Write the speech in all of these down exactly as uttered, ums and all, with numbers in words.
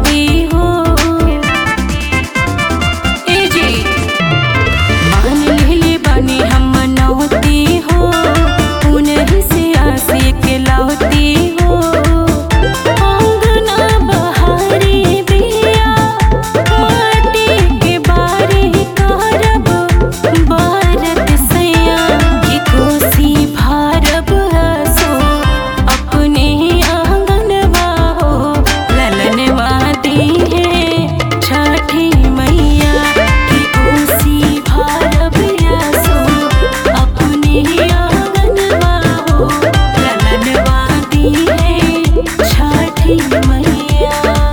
लाती हो। ए जी मान लेले बानी हम मनौती हो, उन्हीं से आसे के लाती हो। आंगना बहारी दिया माटी के बारी करब बारत सैया की कोसी भारब आसो अपने आंगनवा हो। ललनवा दी है छठी मैया की कोसी भारब आसो अपने आंगनवा हो। ललनवा दी है छठी मैया।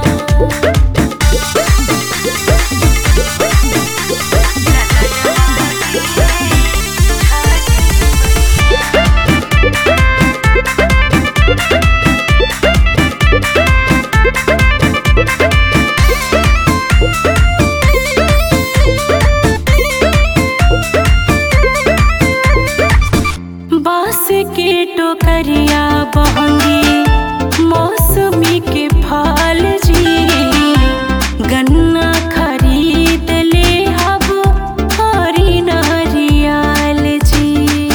बांस के टोकरिया बहंगी मौसमी के फल जी। गन्ना खरीद ले अब हरी नारियल जी।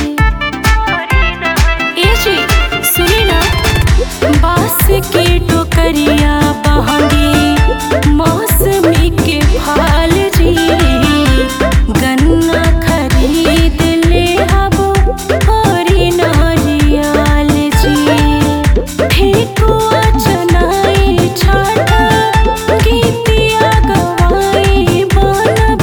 ए जी सुनी ना, बांस के टोकरिया बहंगी मौसमी के फल जी। गन्ना खरीद ले अब हरी नारियल जी। ठेकुआ चनाई छाटा गीतिया गवाई बनब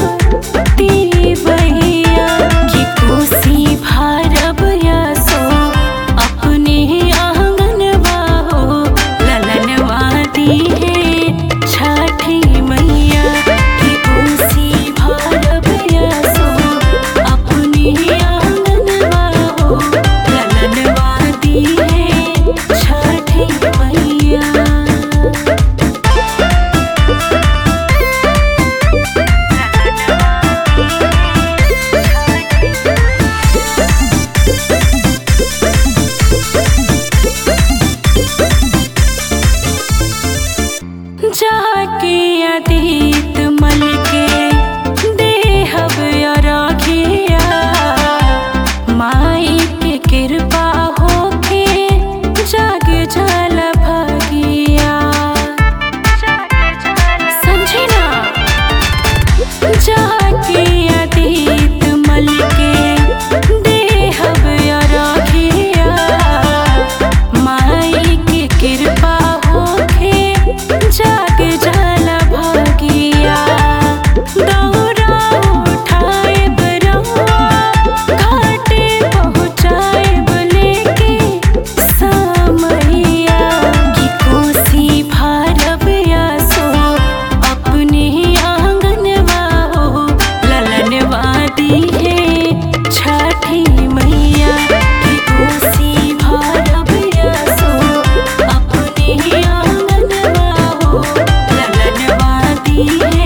तिवैया की कोसी भारब आसो अपने आंगनवा हो। ललनवा दी है छठी मैया की कोसी भारब आसो अपने आंगनवा हो। ललनवा दी है छठी मैया। जाके अतीत मल के देहब अरघिया। माई के कृपा होके जाग जल भगिया। समझी ना, जाके अतीत मल के देहब अरघिया। माई के कृपा होके जाग जल भगिया। दौरा उठाए बरौआ घाटे पहुँचाए लेके समैया की कोसी भारब आसो अपने आंगनवा हो। ललनवा दी है छठी मैया की कोसी भारब आसो अपने आंगनवा हो। ललनवा दी है